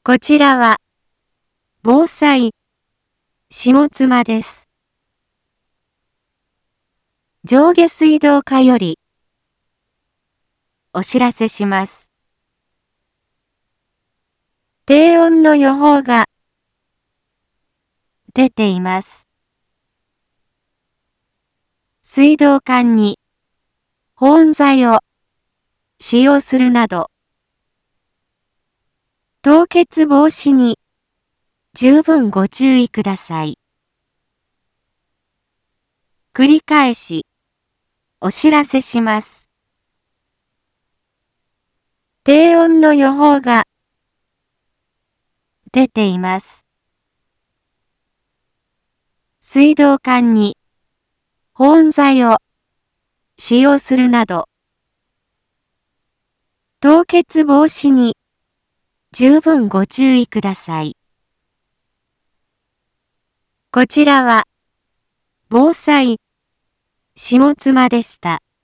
こちらは、防災、下妻です。上下水道課より、お知らせします。低温の予報が、出ています。水道管に、保温剤を、使用するなど、凍結防止に、十分ご注意ください。繰り返し、お知らせします。低温の予報が、出ています。水道管に、保温剤を、使用するなど、凍結防止に、十分ご注意ください。こちらは、防災、下妻でした。